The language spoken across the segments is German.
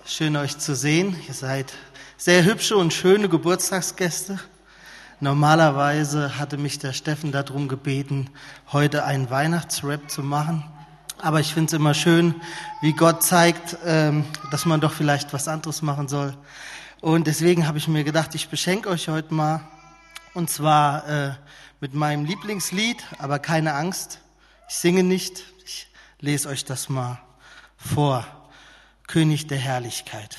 Schön euch zu sehen. Ihr seid sehr hübsche und schöne Geburtstagsgäste. Normalerweise hatte mich der Steffen darum gebeten, heute einen Weihnachtsrap zu machen. Aber ich finde es immer schön, wie Gott zeigt, dass man doch vielleicht was anderes machen soll. Und deswegen habe ich mir gedacht, ich beschenke euch heute mal. Und zwar mit meinem Lieblingslied, aber keine Angst. Ich singe nicht, ich lese euch das mal vor. König der Herrlichkeit.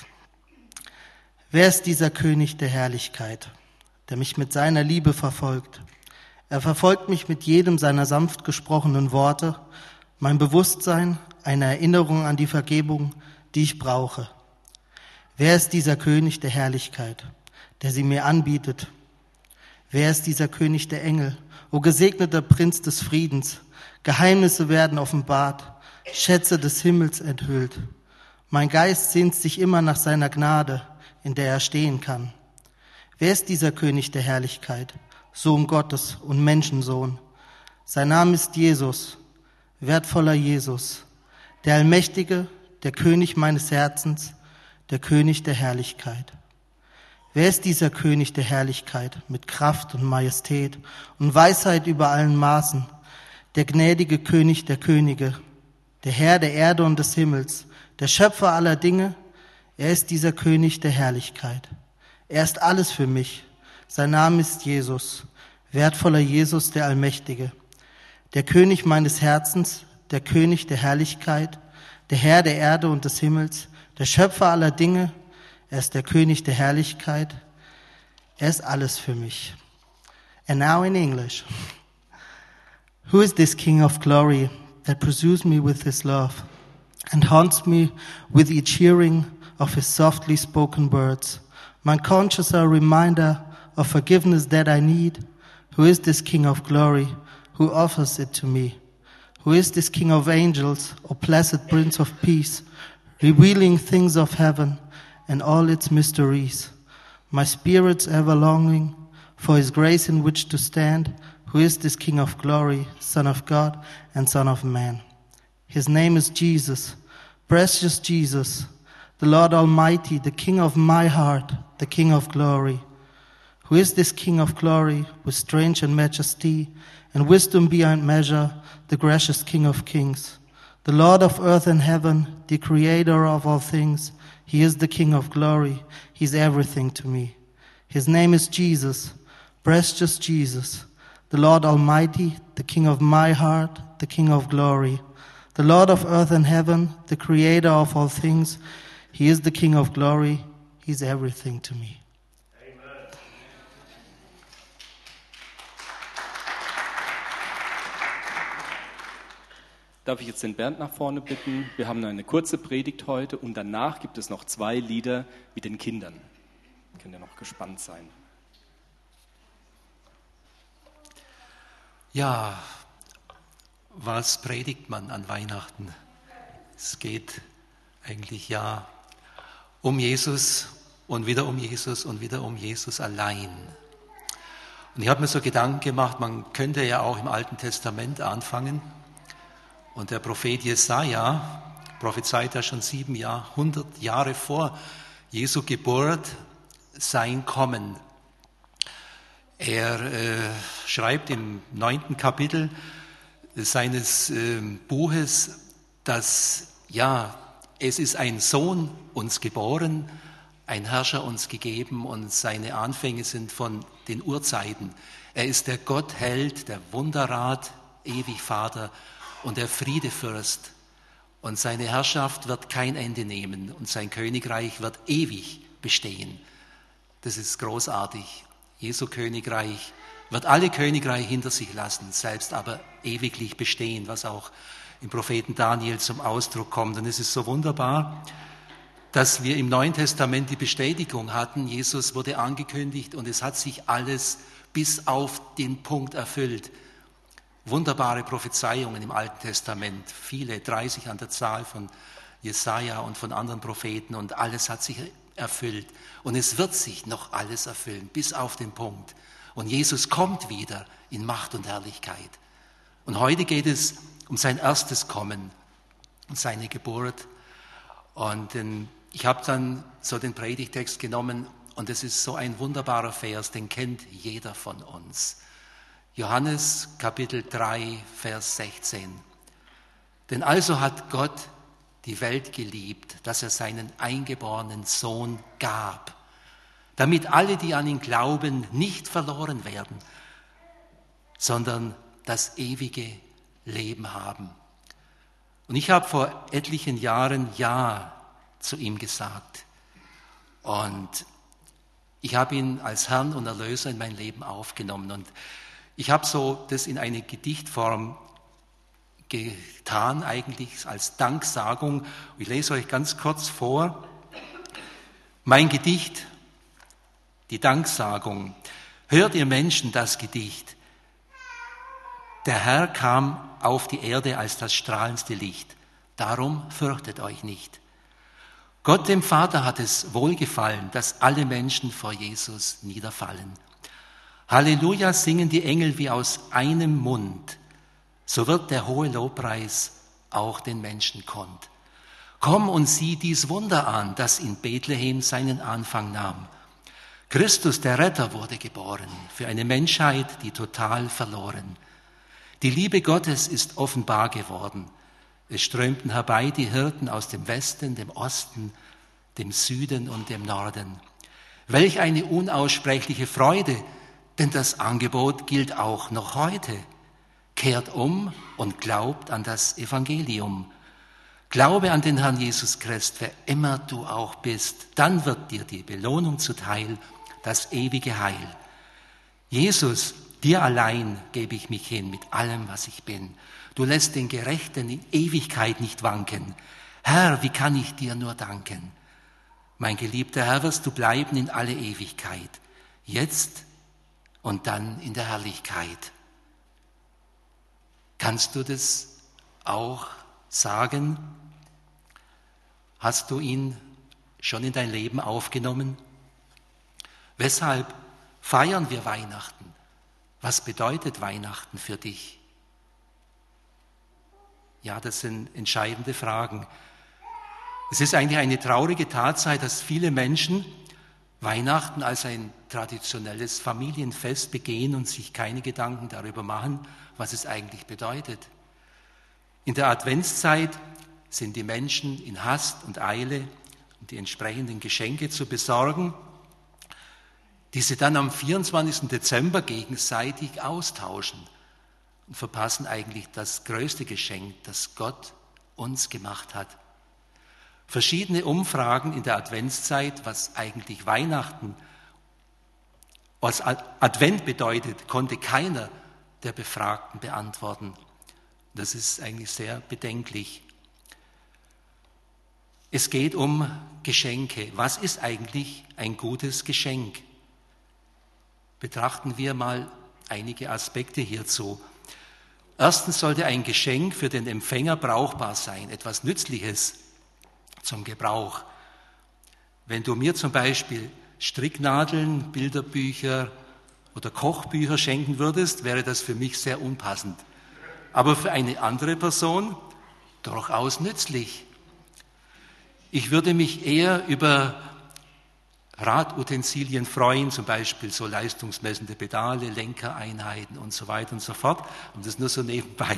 Wer ist dieser König der Herrlichkeit, der mich mit seiner Liebe verfolgt? Er verfolgt mich mit jedem seiner sanft gesprochenen Worte, mein Bewusstsein, eine Erinnerung an die Vergebung, die ich brauche. Wer ist dieser König der Herrlichkeit, der sie mir anbietet? Wer ist dieser König der Engel, o gesegneter Prinz des Friedens? Geheimnisse werden offenbart, Schätze des Himmels enthüllt. Mein Geist sehnt sich immer nach seiner Gnade, in der er stehen kann. Wer ist dieser König der Herrlichkeit, Sohn Gottes und Menschensohn? Sein Name ist Jesus, wertvoller Jesus, der Allmächtige, der König meines Herzens, der König der Herrlichkeit. Wer ist dieser König der Herrlichkeit mit Kraft und Majestät und Weisheit über allen Maßen, der gnädige König der Könige, der Herr der Erde und des Himmels, der Schöpfer aller Dinge? Er ist dieser König der Herrlichkeit. Er ist alles für mich. Sein Name ist Jesus, wertvoller Jesus, der Allmächtige, der König meines Herzens, der König der Herrlichkeit, der Herr der Erde und des Himmels, der Schöpfer aller Dinge. Er ist der König der Herrlichkeit. Er ist alles für mich. And now in English. Who is this King of glory that pursues me with his love and haunts me with each hearing of his softly spoken words? My conscience a reminder of forgiveness that I need. Who is this King of glory who offers it to me? Who is this King of angels, O blessed Prince of peace, revealing things of heaven and all its mysteries? My spirit's ever longing for his grace in which to stand. Who is this King of glory, Son of God and Son of man? His name is Jesus, precious Jesus, the Lord Almighty, the King of my heart, the King of glory. Who is this King of glory with strength and majesty and wisdom beyond measure, the gracious King of kings, the Lord of earth and heaven, the creator of all things? He is the King of glory. He's everything to me. His name is Jesus, precious Jesus, the Lord Almighty, the King of my heart, the King of glory, the Lord of earth and heaven, the creator of all things. He is the King of glory. He's everything to me. Amen. Darf ich jetzt den Bernd nach vorne bitten? Wir haben eine kurze Predigt heute und danach gibt es noch 2 Lieder mit den Kindern. Könnt ihr noch gespannt sein. Ja, was predigt man an Weihnachten? Es geht eigentlich ja um Jesus und wieder um Jesus und wieder um Jesus allein. Und ich habe mir so Gedanken gemacht, man könnte ja auch im Alten Testament anfangen. Und der Prophet Jesaja prophezeit ja schon 700 Jahre vor Jesu Geburt sein Kommen. Er schreibt im 9. Kapitel seines Buches, dass ja, es ist ein Sohn uns geboren, ein Herrscher uns gegeben und seine Anfänge sind von den Urzeiten. Er ist der Gottheld, der Wunderrat, ewig Vater und der Friedefürst. Und seine Herrschaft wird kein Ende nehmen und sein Königreich wird ewig bestehen. Das ist großartig. Jesu Königreich wird alle Königreiche hinter sich lassen, selbst aber ewiglich bestehen, was auch im Propheten Daniel zum Ausdruck kommt. Und es ist so wunderbar, dass wir im Neuen Testament die Bestätigung hatten, Jesus wurde angekündigt und es hat sich alles bis auf den Punkt erfüllt. Wunderbare Prophezeiungen im Alten Testament, viele, 30 an der Zahl von Jesaja und von anderen Propheten und alles hat sich erfüllt. Und es wird sich noch alles erfüllen, bis auf den Punkt. Und Jesus kommt wieder in Macht und Herrlichkeit. Und heute geht es um sein erstes Kommen und seine Geburt. Und ich habe dann so den Predigtext genommen und es ist so ein wunderbarer Vers, den kennt jeder von uns. Johannes Kapitel 3, Vers 16. Denn also hat Gott die Welt geliebt, dass er seinen eingeborenen Sohn gab, damit alle, die an ihn glauben, nicht verloren werden, sondern das ewige Leben haben. Und ich habe vor etlichen Jahren Ja zu ihm gesagt. Und ich habe ihn als Herrn und Erlöser in mein Leben aufgenommen. Und ich habe so das in eine Gedichtform getan, eigentlich als Danksagung. Ich lese euch ganz kurz vor. Mein Gedicht, die Danksagung. Hört ihr Menschen das Gedicht? Der Herr kam auf die Erde als das strahlendste Licht. Darum fürchtet euch nicht. Gott dem Vater hat es wohlgefallen, dass alle Menschen vor Jesus niederfallen. Halleluja singen die Engel wie aus einem Mund. So wird der hohe Lobpreis auch den Menschen kund. Komm und sieh dies Wunder an, das in Bethlehem seinen Anfang nahm. Christus, der Retter, wurde geboren für eine Menschheit, die total verloren. Die Liebe Gottes ist offenbar geworden. Es strömten herbei die Hirten aus dem Westen, dem Osten, dem Süden und dem Norden. Welch eine unaussprechliche Freude, denn das Angebot gilt auch noch heute. Kehrt um und glaubt an das Evangelium. Glaube an den Herrn Jesus Christ, wer immer du auch bist, dann wird dir die Belohnung zuteil, das ewige Heil. Jesus, dir allein gebe ich mich hin mit allem, was ich bin. Du lässt den Gerechten in Ewigkeit nicht wanken. Herr, wie kann ich dir nur danken? Mein geliebter Herr, wirst du bleiben in alle Ewigkeit, jetzt und dann in der Herrlichkeit. Kannst du das auch sagen? Hast du ihn schon in dein Leben aufgenommen? Weshalb feiern wir Weihnachten? Was bedeutet Weihnachten für dich? Ja, das sind entscheidende Fragen. Es ist eigentlich eine traurige Tatsache, dass viele Menschen Weihnachten als ein traditionelles Familienfest begehen und sich keine Gedanken darüber machen, was es eigentlich bedeutet. In der Adventszeit sind die Menschen in Hast und Eile, um die entsprechenden Geschenke zu besorgen, die sie dann am 24. Dezember gegenseitig austauschen und verpassen eigentlich das größte Geschenk, das Gott uns gemacht hat. Verschiedene Umfragen in der Adventszeit, was eigentlich Weihnachten, was Advent bedeutet, konnte keiner der Befragten beantworten. Das ist eigentlich sehr bedenklich. Es geht um Geschenke. Was ist eigentlich ein gutes Geschenk? Betrachten wir mal einige Aspekte hierzu. Erstens sollte ein Geschenk für den Empfänger brauchbar sein, etwas Nützliches zum Gebrauch. Wenn du mir zum Beispiel Stricknadeln, Bilderbücher oder Kochbücher schenken würdest, wäre das für mich sehr unpassend. Aber für eine andere Person durchaus nützlich. Ich würde mich eher über Radutensilien freuen, zum Beispiel so leistungsmessende Pedale, Lenkereinheiten und so weiter und so fort. Und das nur so nebenbei.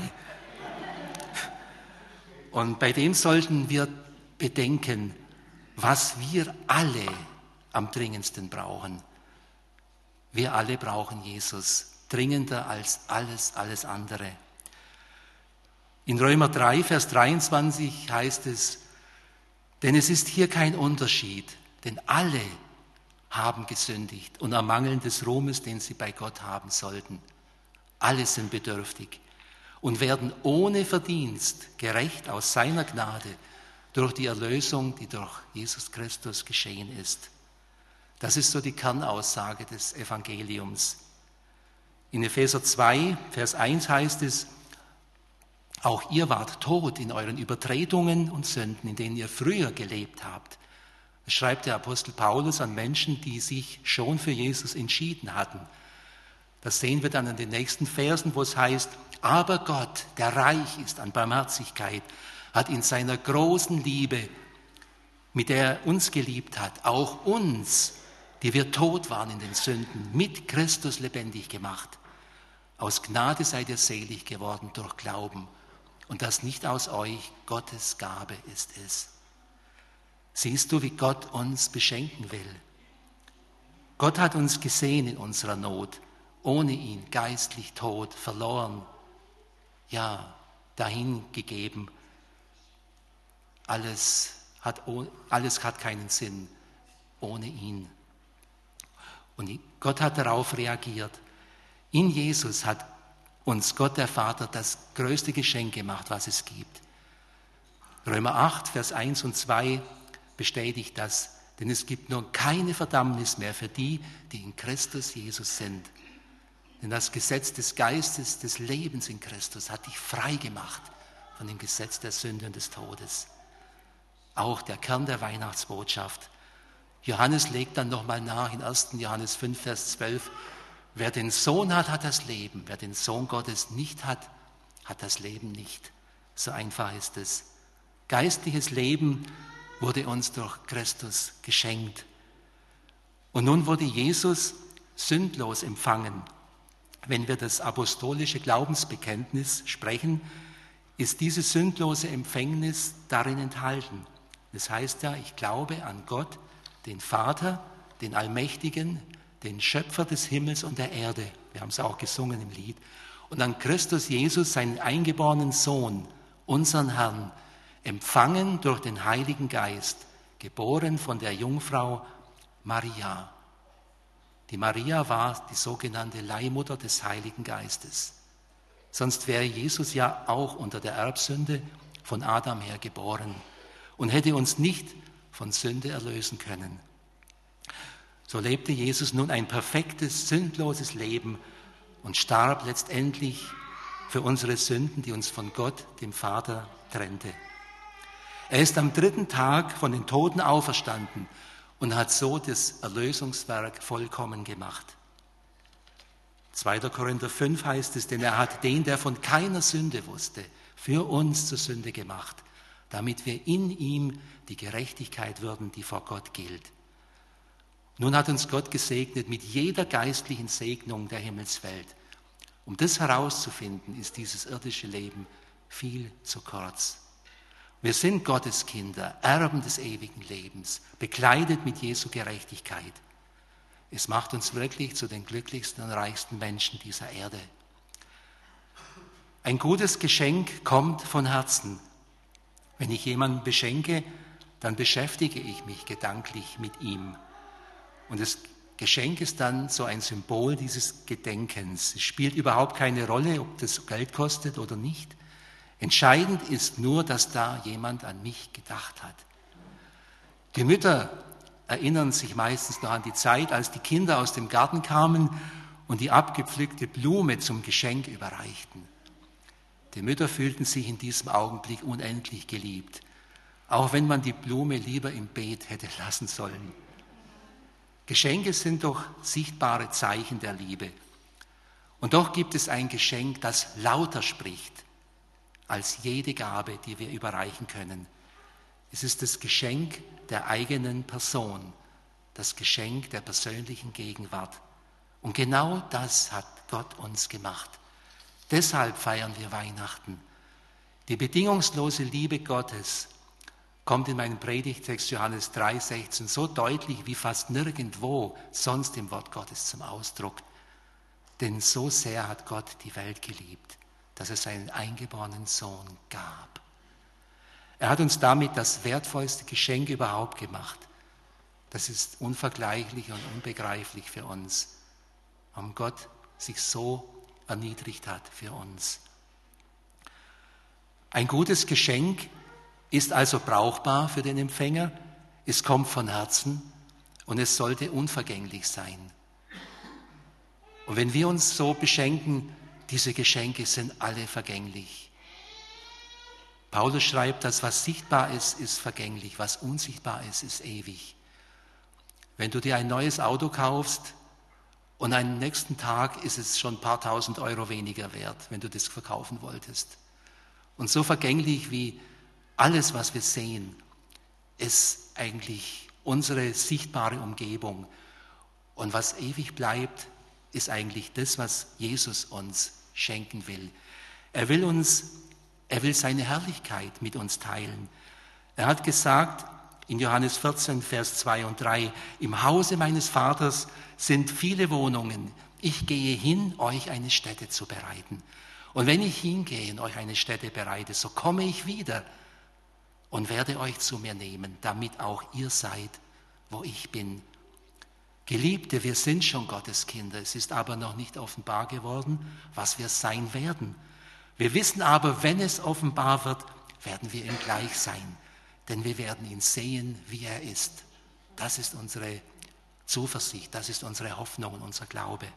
Und bei dem sollten wir bedenken, was wir alle am dringendsten brauchen. Wir alle brauchen Jesus, dringender als alles andere. In Römer 3, Vers 23 heißt es, denn es ist hier kein Unterschied, denn alle haben gesündigt und ermangeln des Ruhmes, den sie bei Gott haben sollten. Alle sind bedürftig und werden ohne Verdienst gerecht aus seiner Gnade durch die Erlösung, die durch Jesus Christus geschehen ist. Das ist so die Kernaussage des Evangeliums. In Epheser 2, Vers 1 heißt es, auch ihr wart tot in euren Übertretungen und Sünden, in denen ihr früher gelebt habt. Das schreibt der Apostel Paulus an Menschen, die sich schon für Jesus entschieden hatten. Das sehen wir dann in den nächsten Versen, wo es heißt, aber Gott, der reich ist an Barmherzigkeit, hat in seiner großen Liebe mit der er uns geliebt hat, auch uns, die wir tot waren in den Sünden, mit Christus lebendig gemacht. Aus Gnade seid ihr selig geworden durch Glauben. Und das nicht aus euch, Gottes Gabe ist es. Siehst du, wie Gott uns beschenken will? Gott hat uns gesehen in unserer Not, ohne ihn geistlich tot, verloren, ja, dahingegeben. Alles hat keinen Sinn ohne ihn. Und Gott hat darauf reagiert. In Jesus hat uns Gott, der Vater, das größte Geschenk gemacht, was es gibt. Römer 8, Vers 1 und 2 bestätigt das. Denn es gibt nun keine Verdammnis mehr für die, die in Christus Jesus sind. Denn das Gesetz des Geistes, des Lebens in Christus hat dich frei gemacht von dem Gesetz der Sünde und des Todes. Auch der Kern der Weihnachtsbotschaft. Johannes legt dann nochmal nach in 1. Johannes 5, Vers 12. Wer den Sohn hat, hat das Leben. Wer den Sohn Gottes nicht hat, hat das Leben nicht. So einfach ist es. Geistliches Leben wurde uns durch Christus geschenkt. Und nun wurde Jesus sündlos empfangen. Wenn wir das apostolische Glaubensbekenntnis sprechen, ist diese sündlose Empfängnis darin enthalten. Das heißt ja, ich glaube an Gott, den Vater, den Allmächtigen, den Schöpfer des Himmels und der Erde. Wir haben es auch gesungen im Lied. Und an Christus Jesus, seinen eingeborenen Sohn, unseren Herrn, empfangen durch den Heiligen Geist, geboren von der Jungfrau Maria. Die Maria war die sogenannte Leihmutter des Heiligen Geistes. Sonst wäre Jesus ja auch unter der Erbsünde von Adam her geboren und hätte uns nicht von Sünde erlösen können. So lebte Jesus nun ein perfektes, sündloses Leben und starb letztendlich für unsere Sünden, die uns von Gott, dem Vater, trennte. Er ist am 3. Tag von den Toten auferstanden und hat so das Erlösungswerk vollkommen gemacht. 2. Korinther 5 heißt es, denn er hat den, der von keiner Sünde wusste, für uns zur Sünde gemacht, damit wir in ihm die Gerechtigkeit würden, die vor Gott gilt. Nun hat uns Gott gesegnet mit jeder geistlichen Segnung der Himmelswelt. Um das herauszufinden, ist dieses irdische Leben viel zu kurz. Wir sind Gottes Kinder, Erben des ewigen Lebens, bekleidet mit Jesu Gerechtigkeit. Es macht uns wirklich zu den glücklichsten und reichsten Menschen dieser Erde. Ein gutes Geschenk kommt von Herzen. Wenn ich jemanden beschenke, dann beschäftige ich mich gedanklich mit ihm. Und das Geschenk ist dann so ein Symbol dieses Gedenkens. Es spielt überhaupt keine Rolle, ob das Geld kostet oder nicht. Entscheidend ist nur, dass da jemand an mich gedacht hat. Die Mütter erinnern sich meistens noch an die Zeit, als die Kinder aus dem Garten kamen und die abgepflückte Blume zum Geschenk überreichten. Die Mütter fühlten sich in diesem Augenblick unendlich geliebt, auch wenn man die Blume lieber im Beet hätte lassen sollen. Geschenke sind doch sichtbare Zeichen der Liebe. Und doch gibt es ein Geschenk, das lauter spricht als jede Gabe, die wir überreichen können. Es ist das Geschenk der eigenen Person, das Geschenk der persönlichen Gegenwart. Und genau das hat Gott uns gemacht. Deshalb feiern wir Weihnachten. Die bedingungslose Liebe Gottes kommt in meinem Predigtext Johannes 3,16 so deutlich wie fast nirgendwo sonst im Wort Gottes zum Ausdruck. Denn so sehr hat Gott die Welt geliebt, dass er seinen eingeborenen Sohn gab. Er hat uns damit das wertvollste Geschenk überhaupt gemacht. Das ist unvergleichlich und unbegreiflich für uns, warum Gott sich so erniedrigt hat für uns. Ein gutes Geschenk ist also brauchbar für den Empfänger, es kommt von Herzen und es sollte unvergänglich sein. Und wenn wir uns so beschenken, diese Geschenke sind alle vergänglich. Paulus schreibt, dass was sichtbar ist, ist vergänglich, was unsichtbar ist, ist ewig. Wenn du dir ein neues Auto kaufst und am nächsten Tag ist es schon ein paar tausend Euro weniger wert, wenn du das verkaufen wolltest. Und so vergänglich wie alles, was wir sehen. ist eigentlich unsere sichtbare Umgebung. Und was ewig bleibt, ist eigentlich das, was Jesus uns schenken will. Er will seine Herrlichkeit mit uns teilen. Er hat gesagt in Johannes 14, Vers 2 und 3, im Hause meines Vaters sind viele Wohnungen. Ich gehe hin, euch eine Stätte zu bereiten. Und wenn ich hingehe und euch eine Stätte bereite, so komme ich wieder und werde euch zu mir nehmen, damit auch ihr seid, wo ich bin. Geliebte, wir sind schon Gottes Kinder. Es ist aber noch nicht offenbar geworden, was wir sein werden. Wir wissen aber, wenn es offenbar wird, werden wir ihm gleich sein. Denn wir werden ihn sehen, wie er ist. Das ist unsere Zuversicht, das ist unsere Hoffnung und unser Glaube.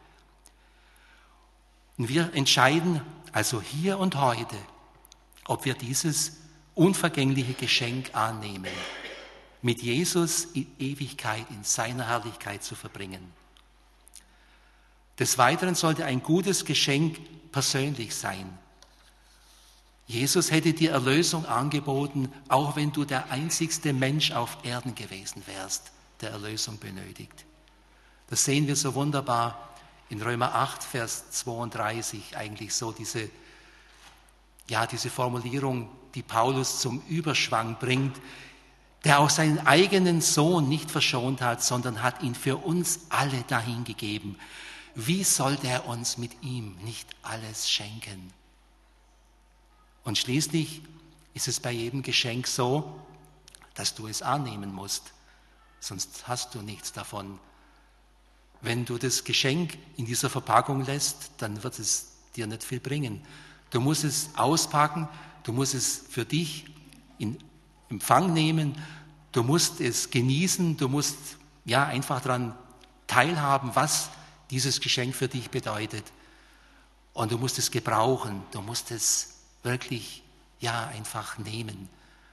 Und wir entscheiden also hier und heute, ob wir dieses unvergängliche Geschenk annehmen, mit Jesus in Ewigkeit, in seiner Herrlichkeit zu verbringen. Des Weiteren sollte ein gutes Geschenk persönlich sein. Jesus hätte dir Erlösung angeboten, auch wenn du der einzigste Mensch auf Erden gewesen wärst, der Erlösung benötigt. Das sehen wir so wunderbar in Römer 8, Vers 32, eigentlich so diese Formulierung, die Paulus zum Überschwang bringt, der auch seinen eigenen Sohn nicht verschont hat, sondern hat ihn für uns alle dahingegeben. Wie sollte er uns mit ihm nicht alles schenken? Und schließlich ist es bei jedem Geschenk so, dass du es annehmen musst, sonst hast du nichts davon. Wenn du das Geschenk in dieser Verpackung lässt, dann wird es dir nicht viel bringen. Du musst es auspacken, du musst es für dich in Empfang nehmen, du musst es genießen, du musst einfach daran teilhaben, was dieses Geschenk für dich bedeutet. Und du musst es gebrauchen, du musst es wirklich einfach nehmen.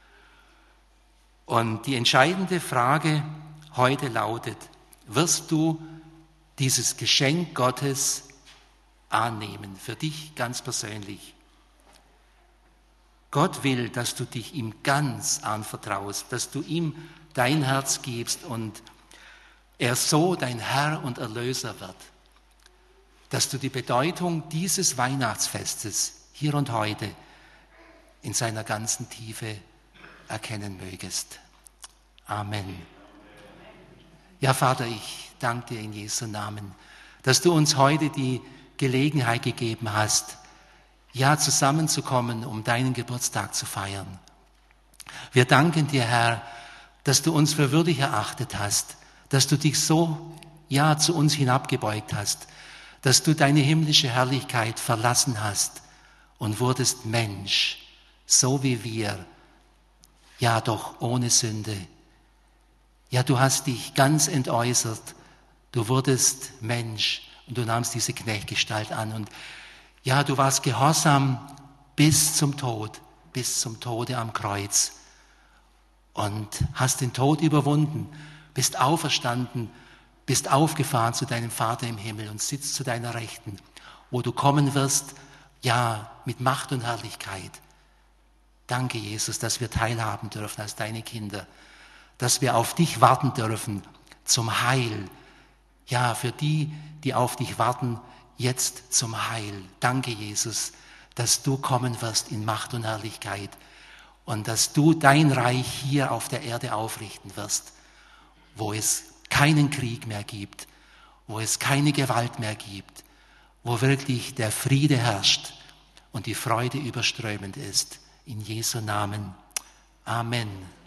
Und die entscheidende Frage heute lautet, wirst du dieses Geschenk Gottes annehmen, für dich ganz persönlich? Gott will, dass du dich ihm ganz anvertraust, dass du ihm dein Herz gibst und er so dein Herr und Erlöser wird, dass du die Bedeutung dieses Weihnachtsfestes hier und heute in seiner ganzen Tiefe erkennen mögest. Amen. Ja, Vater, ich danke dir in Jesu Namen, dass du uns heute die Gelegenheit gegeben hast, zusammenzukommen, um deinen Geburtstag zu feiern. Wir danken dir, Herr, dass du uns für würdig erachtet hast, dass du dich so, zu uns hinabgebeugt hast, dass du deine himmlische Herrlichkeit verlassen hast und wurdest Mensch, so wie wir, doch ohne Sünde. Ja, du hast dich ganz entäußert, du wurdest Mensch und du nahmst diese Knechtgestalt an und du warst gehorsam bis zum Tode am Kreuz und hast den Tod überwunden, bist auferstanden, bist aufgefahren zu deinem Vater im Himmel und sitzt zu deiner Rechten, wo du kommen wirst, mit Macht und Herrlichkeit. Danke, Jesus, dass wir teilhaben dürfen als deine Kinder, dass wir auf dich warten dürfen zum Heil. Ja, für die, die auf dich warten, jetzt zum Heil. Danke, Jesus, dass du kommen wirst in Macht und Herrlichkeit und dass du dein Reich hier auf der Erde aufrichten wirst, wo es keinen Krieg mehr gibt, wo es keine Gewalt mehr gibt, wo wirklich der Friede herrscht und die Freude überströmend ist. In Jesu Namen. Amen.